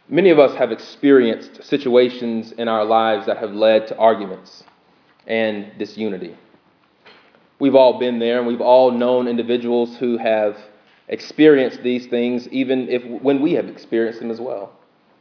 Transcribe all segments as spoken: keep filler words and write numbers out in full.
Many of us have experienced situations in our lives that have led to arguments and disunity. We've all been there, and we've all known individuals who have experienced these things, even if when we have experienced them as well.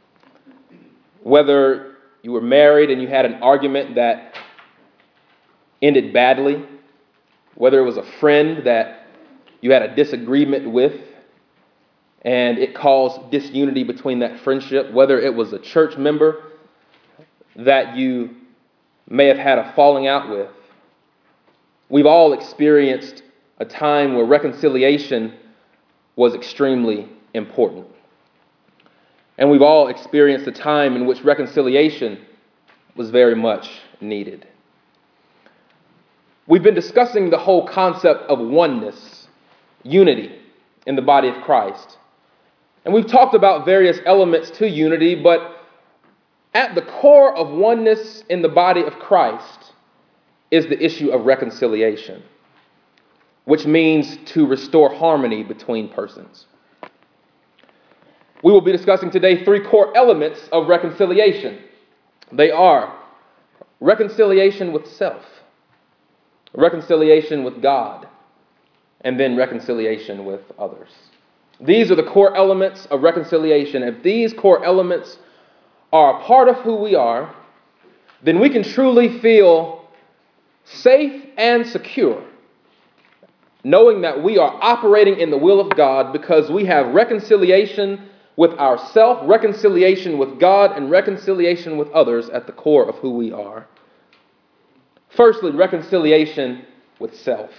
Whether you were married and you had an argument that ended badly, whether it was a friend that you had a disagreement with and it caused disunity between that friendship, whether it was a church member that you may have had a falling out with. We've all experienced a time where reconciliation was extremely important. And we've all experienced a time in which reconciliation was very much needed. We've been discussing the whole concept of oneness, unity in the body of Christ. And we've talked about various elements to unity, but at the core of oneness in the body of Christ is the issue of reconciliation, which means to restore harmony between persons. We will be discussing today three core elements of reconciliation. They are reconciliation with self, reconciliation with God, and then reconciliation with others. These are the core elements of reconciliation. If these core elements are a part of who we are, then we can truly feel safe and secure, knowing that we are operating in the will of God because we have reconciliation with ourselves, reconciliation with God, and reconciliation with others at the core of who we are. Firstly, reconciliation with self.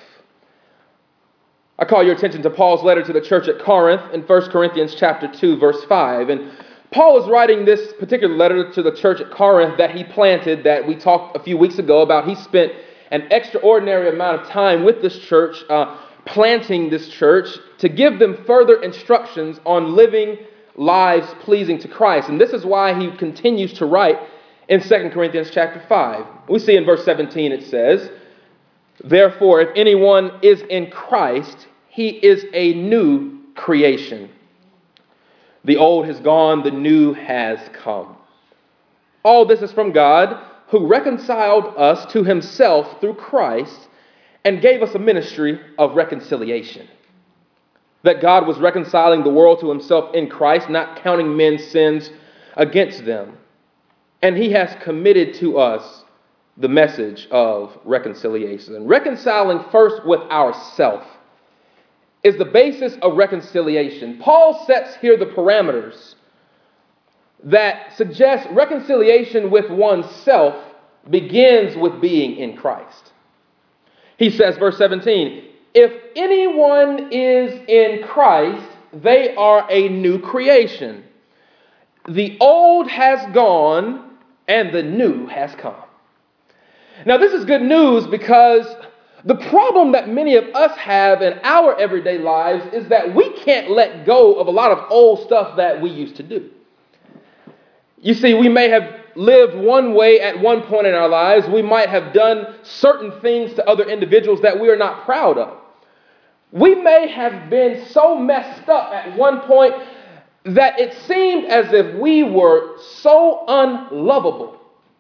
I call your attention to Paul's letter to the church at Corinth in First Corinthians chapter two, verse five. And Paul is writing this particular letter to the church at Corinth that he planted, that we talked a few weeks ago about. He spent an extraordinary amount of time with this church, uh, planting this church to give them further instructions on living lives pleasing to Christ. And this is why he continues to write in Second Corinthians chapter five. We see in verse seventeen it says, "Therefore, if anyone is in Christ, he is a new creation. The old has gone, the new has come. All this is from God, who reconciled us to himself through Christ and gave us a ministry of reconciliation." That God was reconciling the world to himself in Christ, not counting men's sins against them. And he has committed to us the message of reconciliation. And reconciling first with ourself is the basis of reconciliation. Paul sets here the parameters that suggest reconciliation with oneself begins with being in Christ. He says, verse seventeen, "If anyone is in Christ, they are a new creation. The old has gone and the new has come." Now, this is good news because the problem that many of us have in our everyday lives is that we can't let go of a lot of old stuff that we used to do. You see, we may have lived one way at one point in our lives. We might have done certain things to other individuals that we are not proud of. We may have been so messed up at one point that it seemed as if we were so unlovable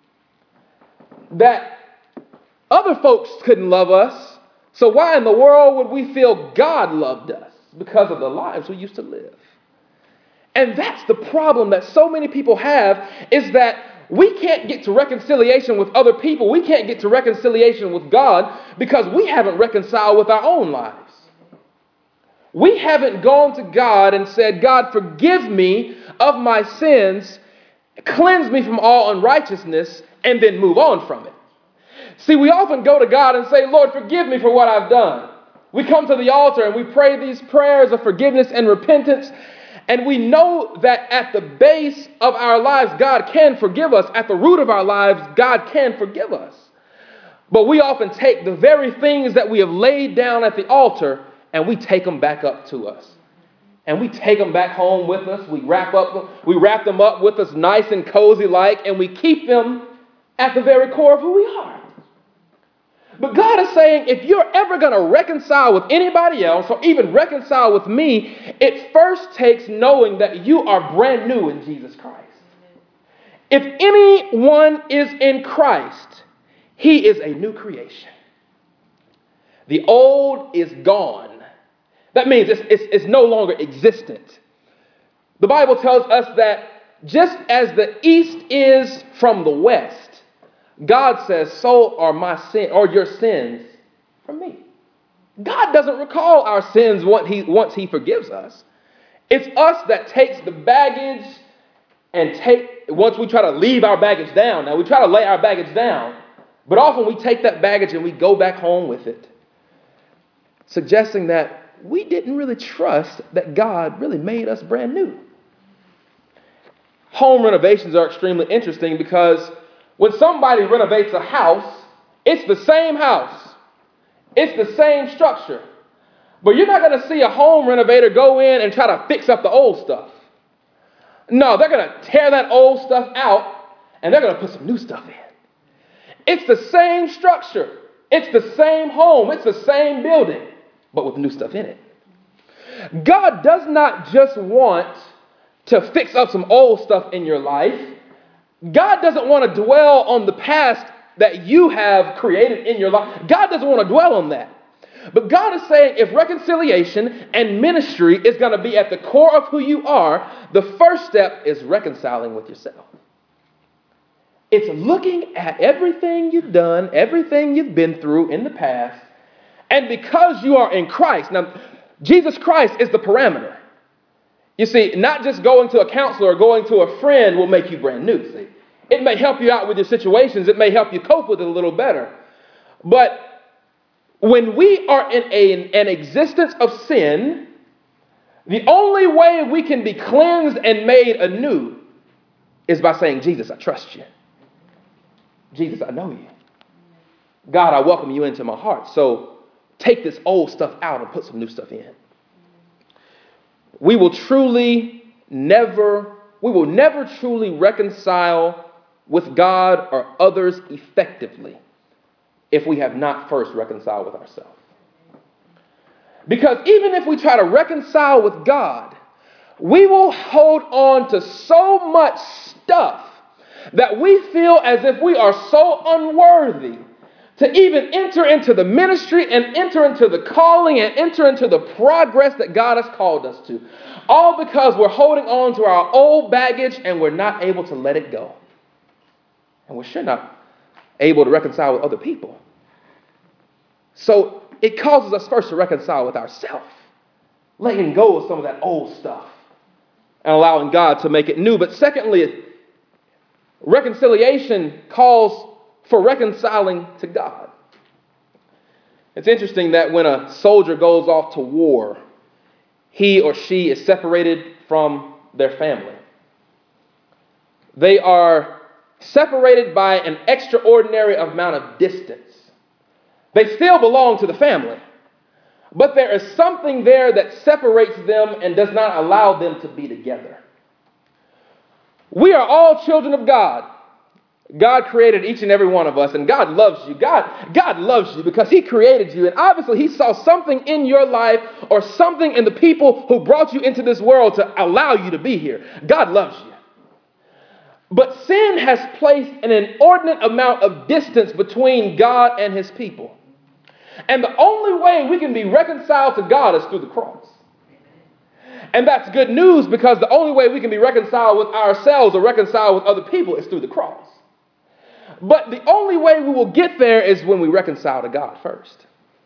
that other folks couldn't love us. So why in the world would we feel God loved us? Because of the lives we used to live. And that's the problem that so many people have, is that we can't get to reconciliation with other people. We can't get to reconciliation with God because we haven't reconciled with our own lives. We haven't gone to God and said, "God, forgive me of my sins, cleanse me from all unrighteousness," and then move on from it. See, we often go to God and say, "Lord, forgive me for what I've done." We come to the altar and we pray these prayers of forgiveness and repentance, and we know that at the base of our lives, God can forgive us. At the root of our lives, God can forgive us. But we often take the very things that we have laid down at the altar and we take them back up to us. And we take them back home with us. We wrap up, we wrap them up with us nice and cozy like, and we keep them at the very core of who we are. But God is saying, if you're ever going to reconcile with anybody else or even reconcile with me, it first takes knowing that you are brand new in Jesus Christ. If anyone is in Christ, he is a new creation. The old is gone. That means it's, it's, it's no longer existent. The Bible tells us that just as the east is from the west, God says, so are my sin or your sins from me. God doesn't recall our sins once he, once he forgives us. It's us that takes the baggage and take, once we try to leave our baggage down. Now we try to lay our baggage down, but often we take that baggage and we go back home with it, suggesting that we didn't really trust that God really made us brand new. Home renovations are extremely interesting because when somebody renovates a house, it's the same house. It's the same structure. But you're not going to see a home renovator go in and try to fix up the old stuff. No, they're going to tear that old stuff out and they're going to put some new stuff in. It's the same structure. It's the same home. It's the same building, but with new stuff in it. God does not just want to fix up some old stuff in your life. God doesn't want to dwell on the past that you have created in your life. God doesn't want to dwell on that. But God is saying if reconciliation and ministry is going to be at the core of who you are, the first step is reconciling with yourself. It's looking at everything you've done, everything you've been through in the past, and because you are in Christ. Now, Jesus Christ is the parameter. You see, not just going to a counselor or going to a friend will make you brand new. See, it may help you out with your situations. It may help you cope with it a little better. But when we are in a, an existence of sin, the only way we can be cleansed and made anew is by saying, Jesus, I trust you. Jesus, I know you. God, I welcome you into my heart. So take this old stuff out and put some new stuff in. We will truly never, we will never truly reconcile with God or others effectively if we have not first reconciled with ourselves. Because even if we try to reconcile with God, we will hold on to so much stuff that we feel as if we are so unworthy to even enter into the ministry and enter into the calling and enter into the progress that God has called us to. All because we're holding on to our old baggage and we're not able to let it go. And we're sure not able to reconcile with other people. So it causes us first to reconcile with ourselves, letting go of some of that old stuff and allowing God to make it new. But secondly, reconciliation calls for reconciling to God. It's interesting that when a soldier goes off to war, he or she is separated from their family. They are separated by an extraordinary amount of distance. They still belong to the family, but there is something there that separates them and does not allow them to be together. We are all children of God. God created each and every one of us, and God loves you. God, God loves you because he created you, and obviously he saw something in your life or something in the people who brought you into this world to allow you to be here. God loves you. But sin has placed an inordinate amount of distance between God and his people. And the only way we can be reconciled to God is through the cross. And that's good news because the only way we can be reconciled with ourselves or reconciled with other people is through the cross. But the only way we will get there is when we reconcile to God first.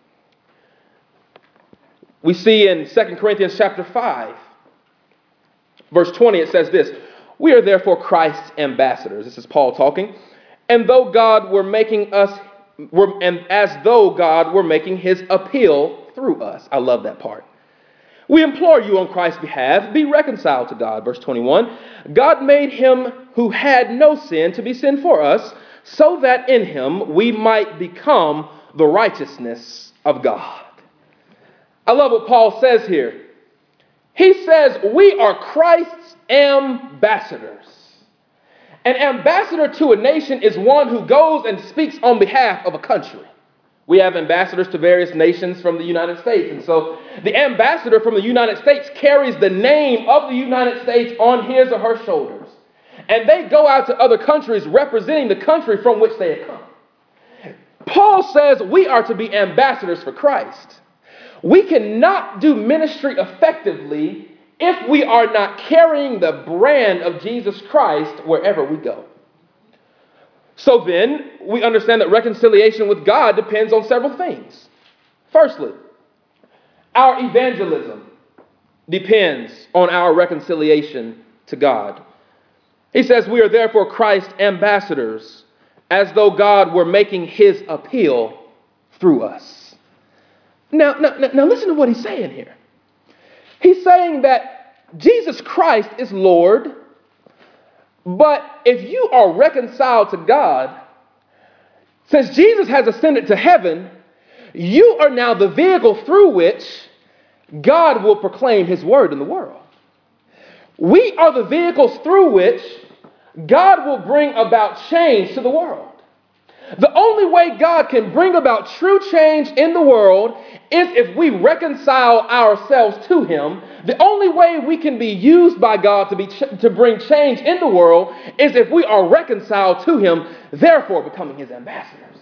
We see in Second Corinthians chapter five, verse twenty, it says this: "We are therefore Christ's ambassadors." This is Paul talking. And though God were making us, were, and as though God were making his appeal through us. I love that part. "We implore you on Christ's behalf, be reconciled to God." Verse twenty-one, "God made him who had no sin to be sin for us, so that in him we might become the righteousness of God." I love what Paul says here. He says we are Christ's ambassadors. An ambassador to a nation is one who goes and speaks on behalf of a country. We have ambassadors to various nations from the United States. And so the ambassador from the United States carries the name of the United States on his or her shoulders. And they go out to other countries representing the country from which they have come. Paul says we are to be ambassadors for Christ. We cannot do ministry effectively if we are not carrying the brand of Jesus Christ wherever we go. So then, we understand that reconciliation with God depends on several things. Firstly, our evangelism depends on our reconciliation to God. He says we are therefore Christ's ambassadors, as though God were making his appeal through us. Now, now, now listen to what he's saying here. He's saying that Jesus Christ is Lord, but if you are reconciled to God, since Jesus has ascended to heaven, you are now the vehicle through which God will proclaim his word in the world. We are the vehicles through which God will bring about change to the world. The only way God can bring about true change in the world is if we reconcile ourselves to him. The only way we can be used by God to be ch- to bring change in the world is if we are reconciled to him, therefore becoming his ambassadors.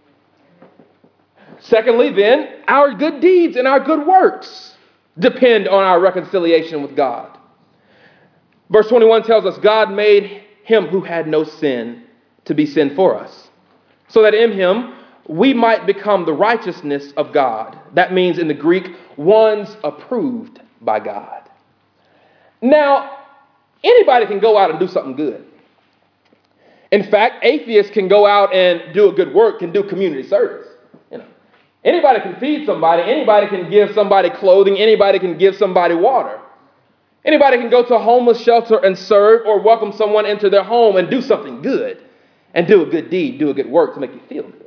Secondly, then, our good deeds and our good works depend on our reconciliation with God. Verse twenty-one tells us God made him who had no sin to be sin for us, so that in him we might become the righteousness of God. That means in the Greek, ones approved by God. Now, anybody can go out and do something good. In fact, atheists can go out and do a good work, can do community service. You know, anybody can feed somebody, anybody can give somebody clothing, anybody can give somebody water. Anybody can go to a homeless shelter and serve or welcome someone into their home and do something good and do a good deed, do a good work to make you feel good.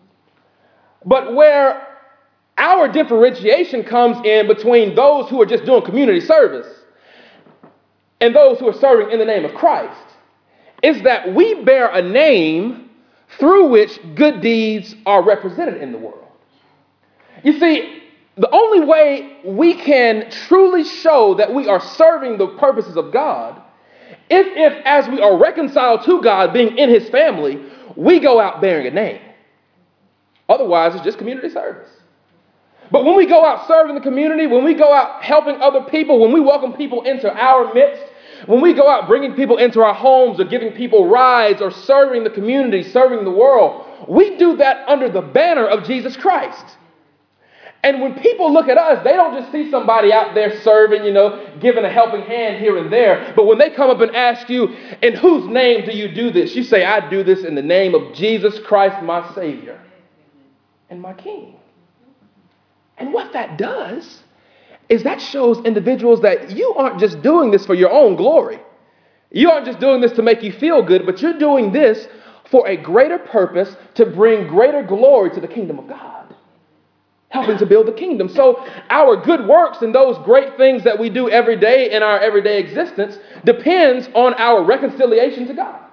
But where our differentiation comes in between those who are just doing community service and those who are serving in the name of Christ is that we bear a name through which good deeds are represented in the world. You see, the only way we can truly show that we are serving the purposes of God is if, as we are reconciled to God, being in his family, we go out bearing a name. Otherwise, it's just community service. But when we go out serving the community, when we go out helping other people, when we welcome people into our midst, when we go out bringing people into our homes or giving people rides or serving the community, serving the world, we do that under the banner of Jesus Christ. And when people look at us, they don't just see somebody out there serving, you know, giving a helping hand here and there. But when they come up and ask you, in whose name do you do this? You say, I do this in the name of Jesus Christ, my Savior and my King. And what that does is that shows individuals that you aren't just doing this for your own glory. You aren't just doing this to make you feel good, but you're doing this for a greater purpose to bring greater glory to the kingdom of God, helping to build the kingdom. So our good works and those great things that we do every day in our everyday existence depends on our reconciliation to God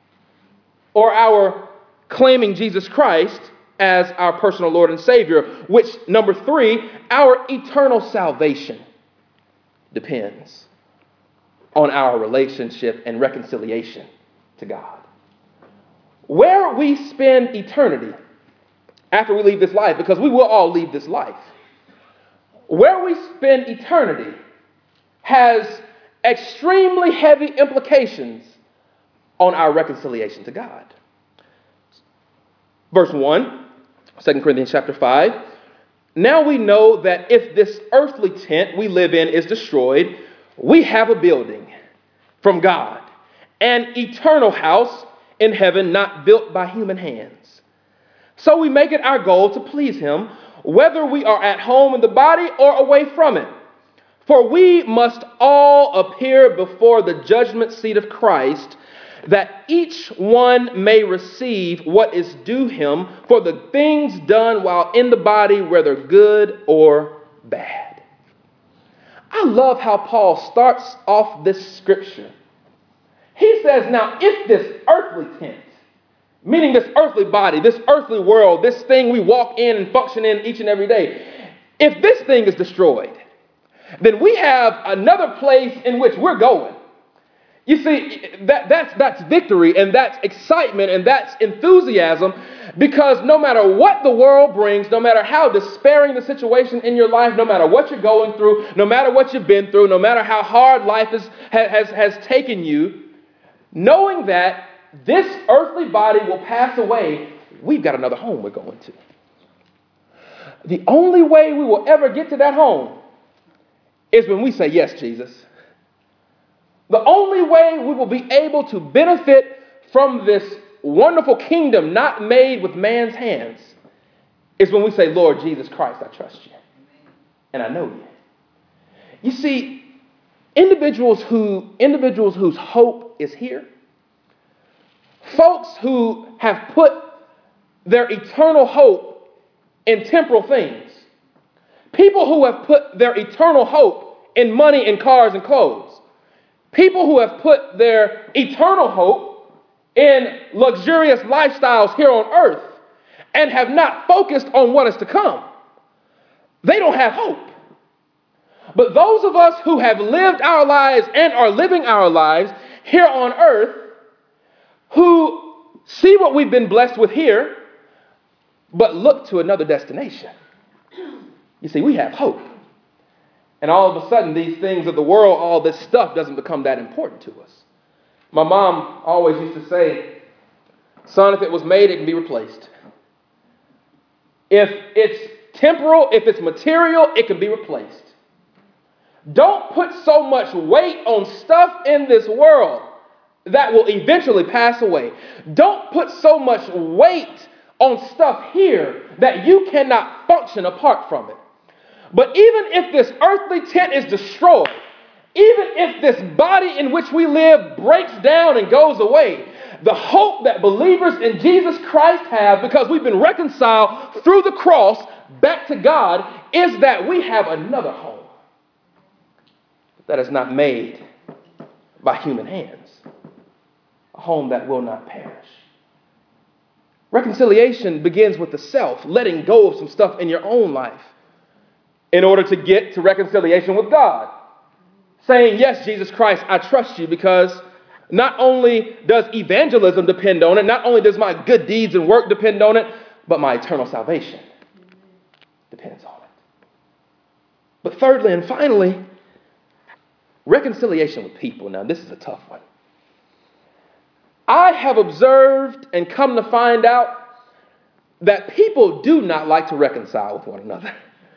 or our claiming Jesus Christ as our personal Lord and Savior, which, number three, our eternal salvation depends on our relationship and reconciliation to God. Where we spend eternity after we leave this life, because we will all leave this life, where we spend eternity has extremely heavy implications on our reconciliation to God. Verse one, Second Corinthians chapter five. Now we know that if this earthly tent we live in is destroyed, we have a building from God, an eternal house in heaven not built by human hands. So we make it our goal to please him, whether we are at home in the body or away from it. For we must all appear before the judgment seat of Christ, that each one may receive what is due him for the things done while in the body, whether good or bad. I love how Paul starts off this scripture. He says, now, if this earthly tent meaning this earthly body, this earthly world, this thing we walk in and function in each and every day, if this thing is destroyed, then we have another place in which we're going. You see, that, that's, that's victory, and that's excitement, and that's enthusiasm, because no matter what the world brings, no matter how despairing the situation in your life, no matter what you're going through, no matter what you've been through, no matter how hard life is, has, has taken you, knowing that this earthly body will pass away, we've got another home we're going to. The only way we will ever get to that home is when we say, yes, Jesus. The only way we will be able to benefit from this wonderful kingdom not made with man's hands is when we say, Lord Jesus Christ, I trust you. And I know you. You see, individuals who individuals whose hope is here, folks who have put their eternal hope in temporal things, people who have put their eternal hope in money and cars and clothes, people who have put their eternal hope in luxurious lifestyles here on earth and have not focused on what is to come, they don't have hope. But those of us who have lived our lives and are living our lives here on earth, who see what we've been blessed with here, but look to another destination, you see, we have hope. And all of a sudden, these things of the world, all this stuff doesn't become that important to us. My mom always used to say, son, if it was made, it can be replaced. If it's temporal, if it's material, it can be replaced. Don't put so much weight on stuff in this world that will eventually pass away. Don't put so much weight on stuff here that you cannot function apart from it. But even if this earthly tent is destroyed, even if this body in which we live breaks down and goes away, the hope that believers in Jesus Christ have, because we've been reconciled through the cross back to God, is that we have another home that is not made by human hands, a home that will not perish. Reconciliation begins with the self, letting go of some stuff in your own life in order to get to reconciliation with God. Saying, yes, Jesus Christ, I trust you, because not only does evangelism depend on it, not only does my good deeds and work depend on it, but my eternal salvation depends on it. But thirdly and finally, reconciliation with people. Now, this is a tough one. I have observed and come to find out that people do not like to reconcile with one another.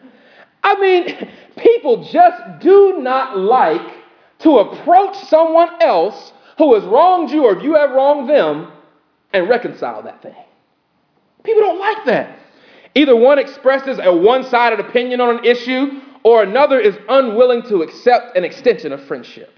I mean, people just do not like to approach someone else who has wronged you, or if you have wronged them, and reconcile that thing. People don't like that. Either one expresses a one-sided opinion on an issue, or another is unwilling to accept an extension of friendship.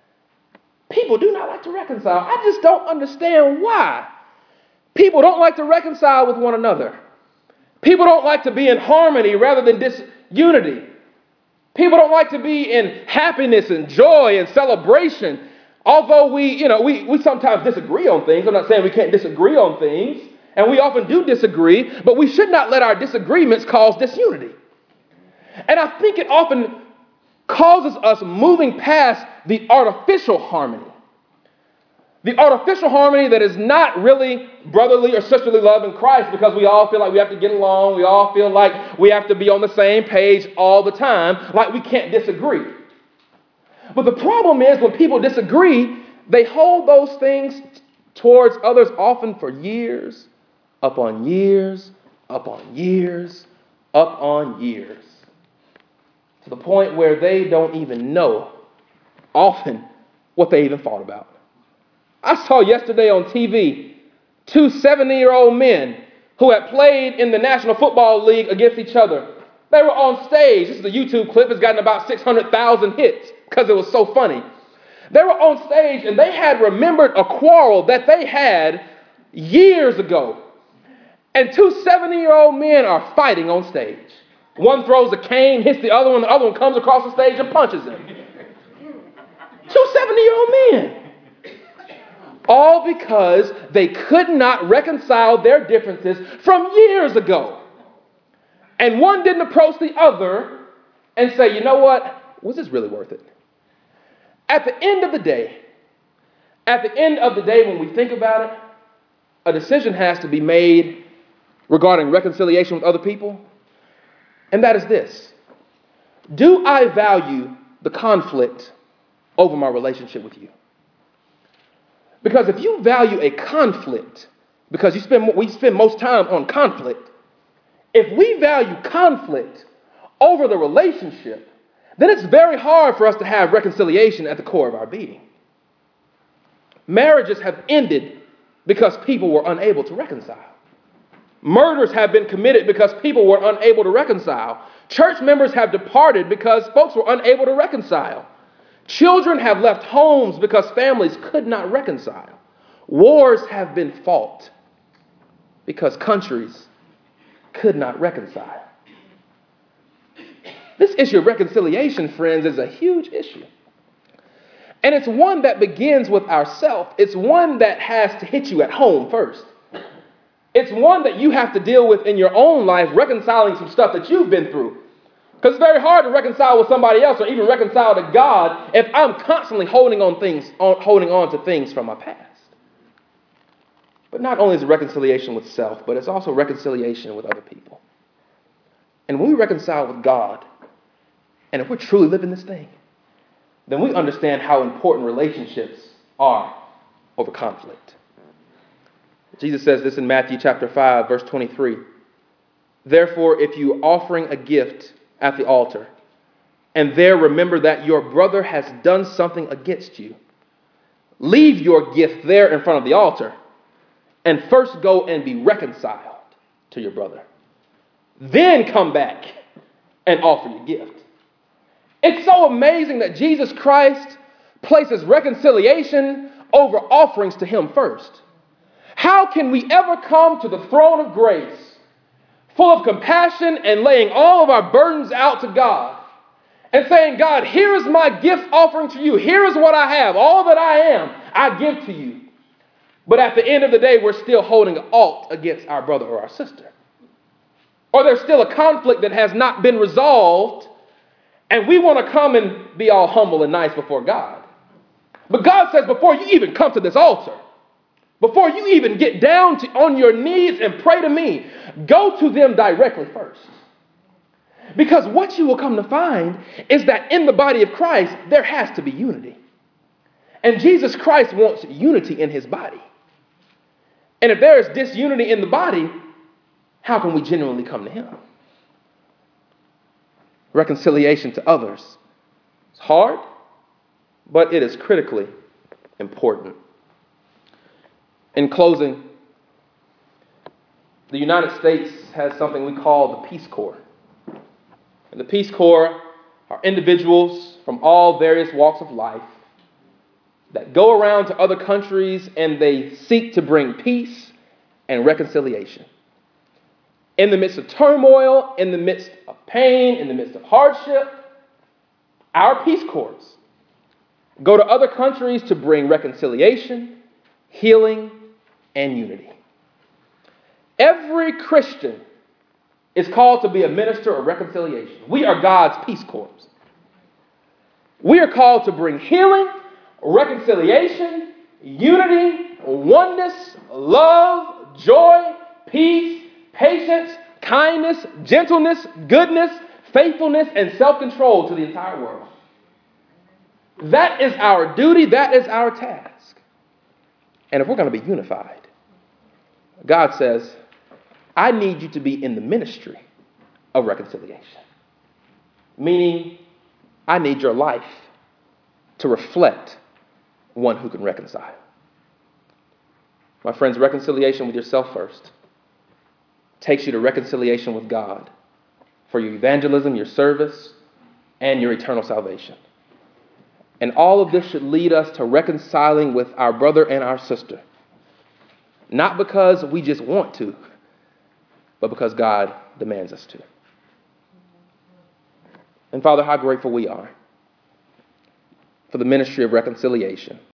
People do not like to reconcile. I just don't understand why. People don't like to reconcile with one another. People don't like to be in harmony rather than disunity. People don't like to be in happiness and joy and celebration. Although we, you know, we, we sometimes disagree on things. I'm not saying we can't disagree on things. And we often do disagree, but we should not let our disagreements cause disunity. And I think it often causes us moving past the artificial harmony. The artificial harmony that is not really brotherly or sisterly love in Christ, because we all feel like we have to get along. We all feel like we have to be on the same page all the time, like we can't disagree. But the problem is, when people disagree, they hold those things towards others often for years, upon years, upon years, upon years. To the point where they don't even know often what they even thought about. I saw yesterday on T V two seventy-year-old men who had played in the National Football League against each other. They were on stage. This is a YouTube clip. It's gotten about six hundred thousand hits because it was so funny. They were on stage and they had remembered a quarrel that they had years ago. And two seventy-year-old men are fighting on stage. One throws a cane, hits the other one, the other one comes across the stage and punches him. Two seventy-year-old men All because they could not reconcile their differences from years ago. And one didn't approach the other and say, you know what? Was this really worth it? At the end of the day, at the end of the day, when we think about it, a decision has to be made regarding reconciliation with other people. And that is this. Do I value the conflict over my relationship with you? Because if you value a conflict, because you spend we spend most time on conflict, if we value conflict over the relationship, then it's very hard for us to have reconciliation at the core of our being. Marriages have ended because people were unable to reconcile. Murders have been committed because people were unable to reconcile. Church members have departed because folks were unable to reconcile. Children have left homes because families could not reconcile. Wars have been fought because countries could not reconcile. This issue of reconciliation, friends, is a huge issue. And it's one that begins with ourselves. It's one that has to hit you at home first. It's one that you have to deal with in your own life, reconciling some stuff that you've been through. Because it's very hard to reconcile with somebody else or even reconcile to God if I'm constantly holding on things, on, holding on to things from my past. But not only is it reconciliation with self, but it's also reconciliation with other people. And when we reconcile with God, and if we're truly living this thing, then we understand how important relationships are over conflict. Jesus says this in Matthew chapter five, verse twenty-three. Therefore, if you are offering a gift at the altar, and there remember that your brother has done something against you, leave your gift there in front of the altar, and first go and be reconciled to your brother. Then come back and offer your gift. It's so amazing that Jesus Christ places reconciliation over offerings to him first. How can we ever come to the throne of grace, full of compassion and laying all of our burdens out to God and saying, God, here is my gift offering to you. Here is what I have. All that I am, I give to you. But at the end of the day, we're still holding an alt against our brother or our sister. Or there's still a conflict that has not been resolved, and we want to come and be all humble and nice before God. But God says, before you even come to this altar, before you even get down to, on your knees and pray to me, go to them directly first. Because what you will come to find is that in the body of Christ, there has to be unity. And Jesus Christ wants unity in his body. And if there is disunity in the body, how can we genuinely come to him? Reconciliation to others. It's hard, but it is critically important. In closing, the United States has something we call the Peace Corps. And the Peace Corps are individuals from all various walks of life that go around to other countries and they seek to bring peace and reconciliation. In the midst of turmoil, in the midst of pain, in the midst of hardship, our Peace Corps go to other countries to bring reconciliation, healing, and unity. Every Christian is called to be a minister of reconciliation. We are God's Peace Corps. We are called to bring healing, reconciliation, unity, oneness, love, joy, peace, patience, kindness, gentleness, goodness, faithfulness, and self-control to the entire world. That is our duty. That is our task. And if we're going to be unified, God says, I need you to be in the ministry of reconciliation. Meaning, I need your life to reflect one who can reconcile. My friends, reconciliation with yourself first takes you to reconciliation with God for your evangelism, your service, and your eternal salvation. And all of this should lead us to reconciling with our brother and our sister. Not because we just want to, but because God demands us to. And Father, how grateful we are for the ministry of reconciliation.